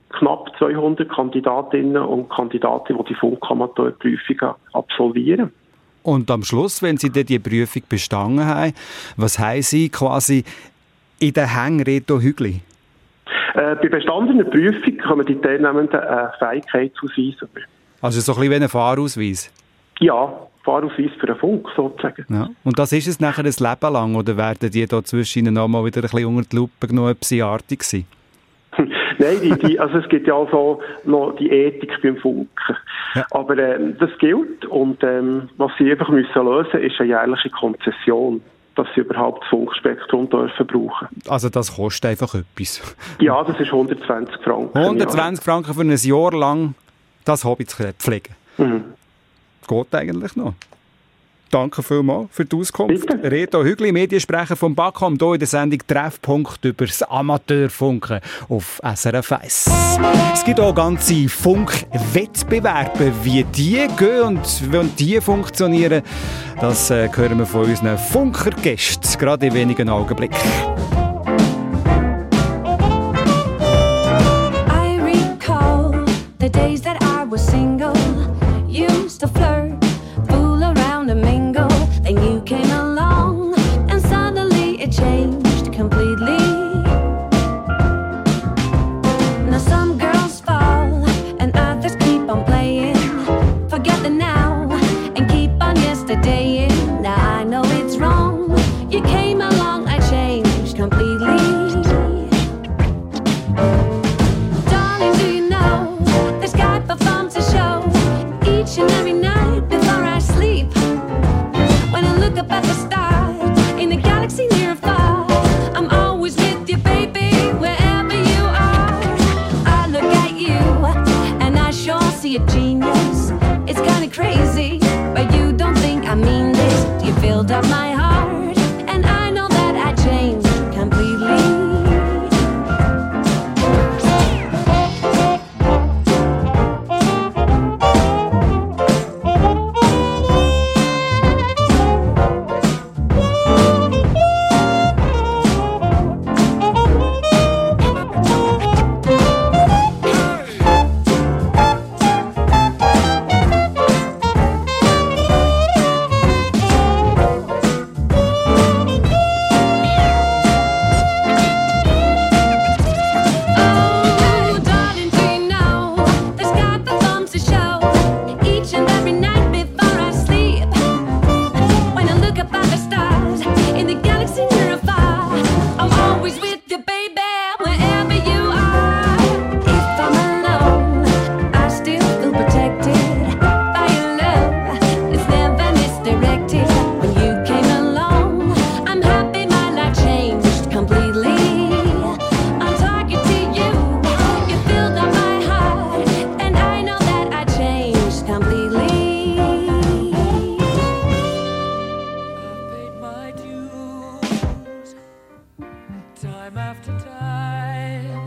knapp zweihundert Kandidatinnen und Kandidaten, die die Funkamateurprüfung absolvieren. Und am Schluss, wenn Sie dann die Prüfung bestanden haben, was haben Sie quasi in den Hängen Reto Hügli? Äh, bei bestandener Prüfung kommen die Teilnehmenden einen Fähigkeitsausweis über. Also so ein bisschen wie ein Fahrausweis? Ja, Fahrausweis für einen Funk sozusagen. Ja. Und das ist es nachher ein Leben lang, oder werden die da zwischen ihnen noch mal wieder ein bisschen unter die Lupe genommen, ob sie artig sind? Nein, die, die, also es gibt ja also noch die Ethik beim Funken. Ja. Aber ähm, das gilt und ähm, was sie einfach müssen lösen, ist eine jährliche Konzession, dass sie überhaupt das Funkspektrum dürfen brauchen. Also das kostet einfach etwas? Ja, das ist hundertzwanzig Franken. hundertzwanzig Franken für ein Jahr lang das Hobby zu pflegen? Mhm. Geht eigentlich noch. Danke vielmals für die Auskunft. Bitte. Reto Hügli, Mediensprecher vom BAKOM, hier in der Sendung Treffpunkt über das Amateurfunken auf S R F eins. Es gibt auch ganze Funkwettbewerbe. Wie die gehen und wie die funktionieren, das äh, hören wir von unseren Funkergästen, gerade in wenigen Augenblicken. I recall the days that I was single, used to flirt, fool around and mingle. Then you came along and suddenly it changed completely. Now some girls fall and others keep on playing. Forget the now and keep on yesterdaying. Now I know it's wrong. You came along, I changed completely. Darling, do you know the sky performs a show each and every night before I sleep? When I look up at the stars in the galaxy near or far, I'm always with you, baby, wherever you are. I look at you and I sure see a genius. It's kinda crazy, but you don't think I mean this. You filled up my heart and I know that I changed completely. Oh, darling, do you know the sky performs a show each and every night before I sleep? When I look up at the stars in the galaxy near or far, I'm always with you, baby, wherever you are. If I'm alone, I still feel protected by your love. It's never misdirected. When you came along, I'm happy my life changed completely. I'm talking to you, you filled up my heart, and I know that I changed completely. I've paid my dues, time after time.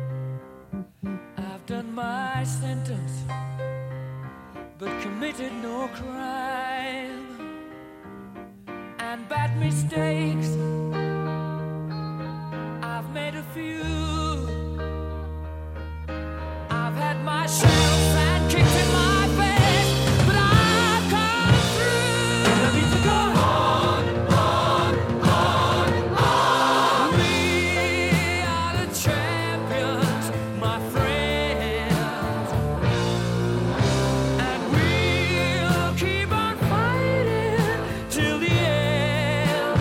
I've done my sentence, but committed no crime. And bad mistakes, I've made a few. I've had my shells and kicked in my face, but I've come through. And I need to go on, on, on, on. We are the champions, my friends, and we'll keep on fighting till the end.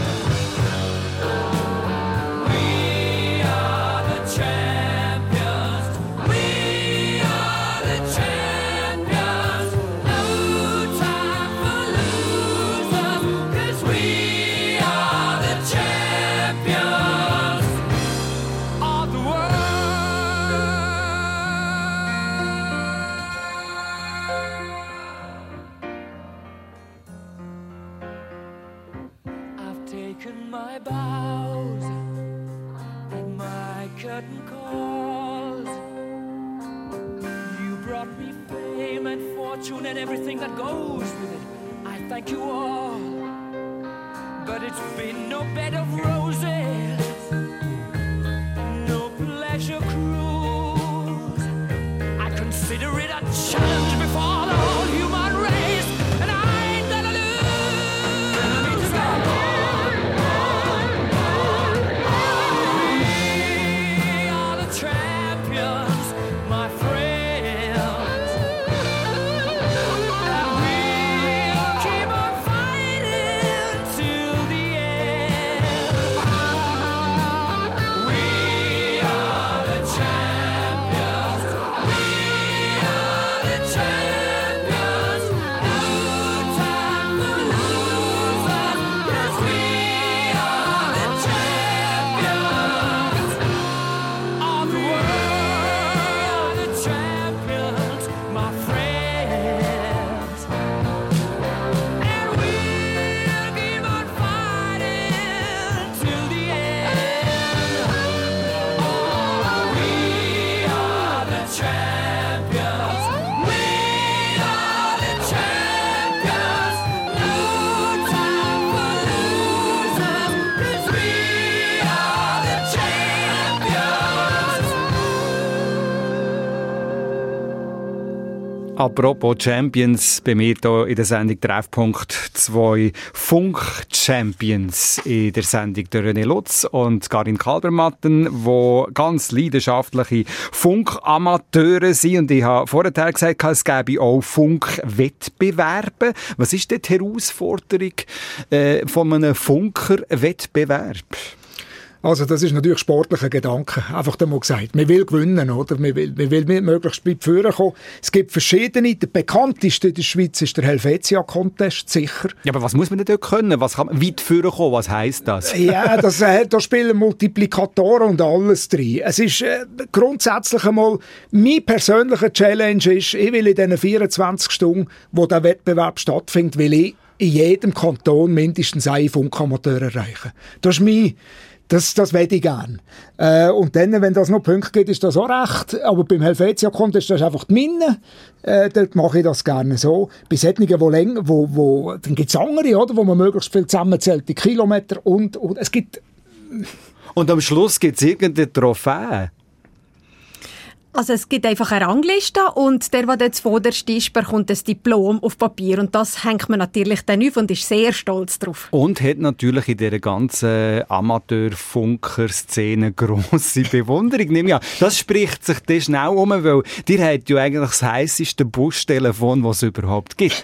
We are the champions. We are the champions. No time for losers, 'cause we are the champions of the world. I've taken my bows and my curtain calls. You brought me fame and fortune and everything that goes with it. I thank you all, but it's been no bed of roses, no pleasure cruise. consider it a challenge before the whole human race, and I ain't gonna lose. We are the champions, my friends, and we'll keep on fighting till the end. We are the champions. We are the champions. No time for losers, 'cause we are the champions of the world. The champions, my friends. And we'll keep on fighting till the end. Oh, we are the champions. We are the champions. No time for losers, 'cause we are the champions. Apropos Champions, bei mir hier in der Sendung Treffpunkt zwei Funk-Champions in der Sendung der René Lutz und Karin Kalbermatten, die ganz leidenschaftliche Funkamateure sind. Und ich habe vorher gesagt, es gäbe auch Funkwettbewerbe. Was ist denn die Herausforderung äh, von einem Funkerwettbewerb? Also das ist natürlich sportlicher Gedanke, einfach einmal gesagt. Man will gewinnen, oder? Man will, man will möglichst weit vorne kommen. Es gibt verschiedene. Der bekannteste in der Schweiz ist der Helvetia-Contest, sicher. Ja, aber was muss man denn dort können? Was kann man weit vorne kommen? Was heisst das? Ja, das, äh, da spielen Multiplikatoren und alles drin. Es ist äh, grundsätzlich einmal, mein persönlicher Challenge ist, ich will in diesen vierundzwanzig Stunden, wo der Wettbewerb stattfindet, will ich in jedem Kanton mindestens einen Funkamateur erreichen. Das ist mein Das, das will ich gerne. Äh, und dann, wenn das noch Punkte gibt, ist das auch recht. Aber beim Helvetia-Contest, das ist einfach die Minne. Äh, dort mache ich das gerne so. Bei solchen, wo länger, wo, wo, dann gibt es andere, oder, wo man möglichst viel zusammenzählt, die Kilometer und, und es gibt... Und am Schluss gibt es irgendeine Trophäe. Also es gibt einfach eine Rangliste und der, der dort zuvorderst ist, bekommt ein Diplom auf Papier und das hängt man natürlich dann auf und ist sehr stolz drauf. Und hat natürlich in dieser ganzen Amateur-Funker-Szene grosse Bewunderung. Nehme ich an. Das spricht sich dann schnell um, weil ihr habt ja eigentlich das heisseste Buschtelefon, das es überhaupt gibt.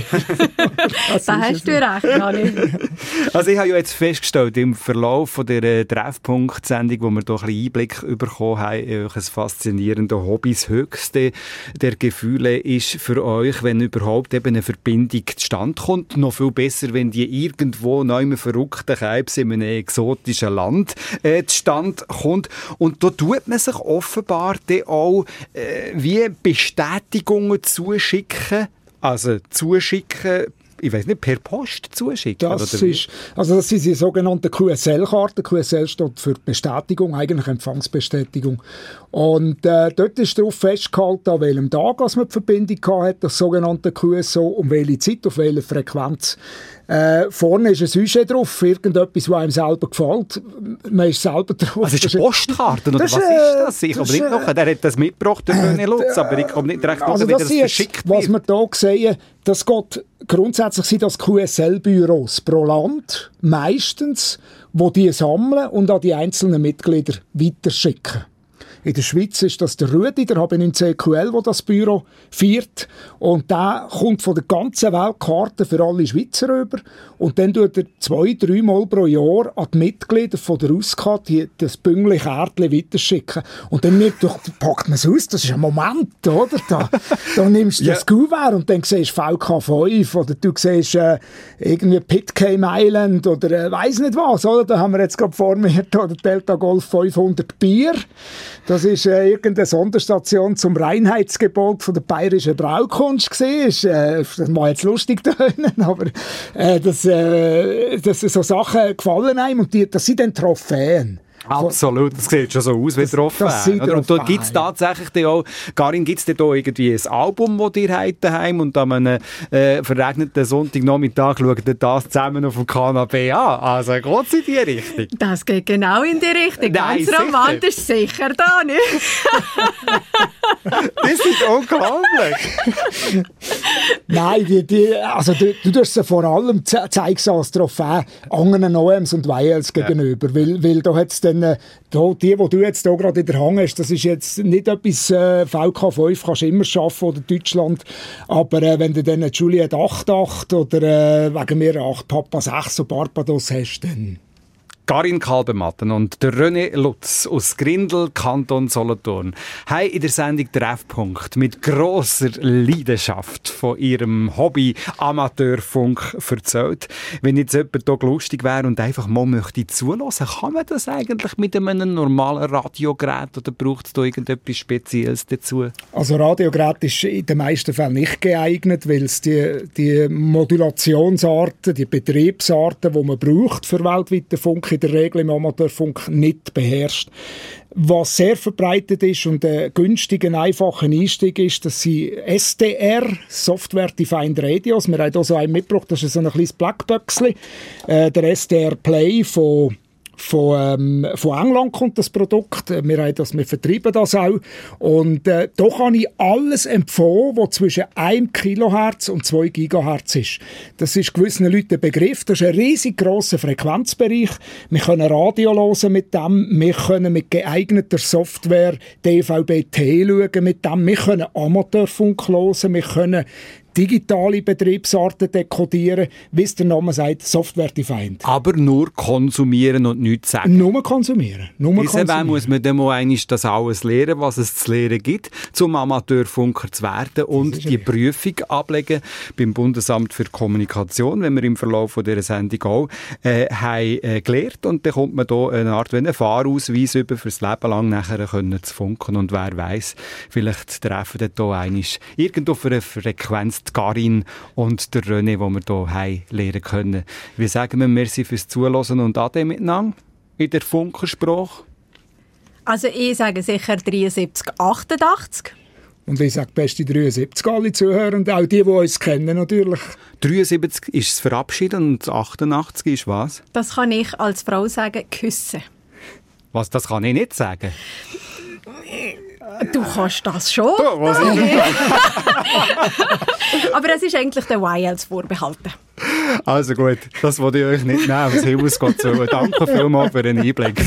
Da hast du recht, Jani. Also ich habe ja jetzt festgestellt, im Verlauf von dieser Treffpunkt-Sendung, wo wir doch ein bisschen Einblick bekommen haben, welches faszinierende Hobbys höchste der Gefühle ist für euch, wenn überhaupt eben eine Verbindung zustande kommt. Noch viel besser, wenn die irgendwo in einem verrückten Keibs in einem exotischen Land äh, zustande kommt. Und da tut man sich offenbar dann auch äh, wie Bestätigungen zuschicken. Also zuschicken, ich weiss nicht, per Post zuschicken? Das oder ist, also das sind die sogenannten Q S L-Karten. Q S L steht für Bestätigung, eigentlich Empfangsbestätigung. Und äh, dort ist darauf festgehalten, an welchem Tag als man die Verbindung hatte, das sogenannte Q S O, um welche Zeit, auf welche Frequenz. Äh, vorne ist ein Sujet drauf, irgendetwas, was einem selber gefällt. Man ist selber drauf. Also ist das Postkarte, oder was ist das? Ich komme nicht nachher. Der hat das mitgebracht, der René Lutz, aber ich komme nicht recht also nachher, wie das das verschickt wird. Was wir hier sehen, das geht, grundsätzlich sind das Q S L-Büros pro Land, meistens, die die sammeln und an die einzelnen Mitglieder weiterschicken. In der Schweiz ist das der Rüdi, der H B neun C Q L, der das Büro führt. Und der kommt von der ganzen Welt Karten für alle Schweizer rüber. Und dann tut er zwei, dreimal pro Jahr an die Mitglieder von der U S K die, das Büngli Kärtchen weiterschicken. Und dann nimmt, packt man es aus, das ist ein Moment, oder? Da, da nimmst du ja. das Kuvert und dann siehst du V K fünf oder du siehst äh, irgendwie Pitcairn Island oder äh, weiss nicht was, oder? Da haben wir jetzt gerade vor mir da, der Delta Golf fünfhundert Bier. Das ist äh, irgendeine Sonderstation zum Reinheitsgebot von der bayerischen Braukunst gewesen. Äh, das mag jetzt lustig tönen, aber äh, das, äh, das, so Sachen gefallen einem und die, das sind dann Trophäen. Absolut, das sieht schon so aus wie Trophäen. Und da gibt es tatsächlich auch, Karin, gibt es da irgendwie ein Album, das ihr habt daheim und an einem äh, verregneten Sonntagnachmittag schaut ihr das zusammen auf dem Kanapee an? Also geht es in die Richtung? Das geht genau in die Richtung. Nein, ganz romantisch, sicher, sicher Dani. Das ist unglaublich. Nein, die, die, also du, du tust sie vor allem ze zeigst als Trophäe anderen O Ms und W Ls gegenüber, ja. weil, weil da hat's dann, äh, da, die, die du jetzt hier gerade in der Hand hast, das ist jetzt nicht etwas äh, V K fünf, kannst du immer schaffen oder Deutschland, aber äh, wenn du dann eine Juliette acht acht oder äh, wegen mir acht Papa sechs und Barbados hast, dann... Karin Kalbenmatten und der René Lutz aus Grindel, Kanton Solothurn, haben in der Sendung Treffpunkt mit grosser Leidenschaft von ihrem Hobby Amateurfunk erzählt. Wenn jetzt jemand hier lustig wäre und einfach mal möchte zuhören, kann man das eigentlich mit einem normalen Radiogerät oder braucht es da irgendetwas Spezielles dazu? Also Radiogerät ist in den meisten Fällen nicht geeignet, weil es die, die Modulationsarten, die Betriebsarten, die man braucht für weltweiten Funk, in der Regel im Amateurfunk nicht beherrscht. Was sehr verbreitet ist und ein günstiger, einfacher Einstieg ist, dass sie S D R, Software Defined Radios, wir haben hier so einen mitgebracht, das ist so ein kleines Blackboxli, äh, der S D R Play von Von, ähm, von England kommt das Produkt. Wir, haben das, wir vertreiben das auch. Und äh, da kann ich alles empfehlen, was zwischen einem Kilohertz und zwei Gigahertz ist. Das ist gewissen Leuten ein Begriff. Das ist ein riesig grosser Frequenzbereich. Wir können Radio hören mit dem. Wir können mit geeigneter Software D V B T schauen mit dem. Wir können Amateurfunk hören. Wir können digitale Betriebsarten dekodieren, wie es der Name sagt, Software-defined. Aber nur konsumieren und nichts sagen. Nur konsumieren. Nur konsumieren. Muss man dann mal einmal das alles lernen, was es zu lernen gibt, zum Amateurfunker zu werden und die Prüfung ablegen beim Bundesamt für Kommunikation, wenn wir im Verlauf von dieser Sendung auch äh, haben äh, gelernt. Und dann kommt man hier eine Art wie einen Fahrausweis über, fürs Leben lang nachher können zu funken. Und wer weiss, vielleicht treffen wir hier einmal irgendwo auf einer Frequenz die Karin und der René, die wir hier haben lernen können. Wie sagen wir merci fürs Zuhören und Ade miteinander in der Funkersprache? Also ich sage sicher dreiundsiebzig achtundachtzig. Und ich sage beste dreiundsiebzig alle Zuhörenden, auch die, die uns kennen natürlich. dreiundsiebzig ist das Verabschieden und achtundachtzig ist was? Das kann ich als Frau sagen, küssen. Was, das kann ich nicht sagen? Du kannst das schon. Du, was ist denn das? Aber es ist eigentlich der Y Ls vorbehalten. Also gut, das wollte ich euch nicht nehmen, was Himmels Gott so. Danke vielmals für den Einblick.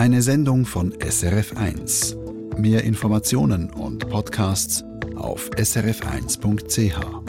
Eine Sendung von S R F eins. Mehr Informationen und Podcasts auf s r f eins punkt c h.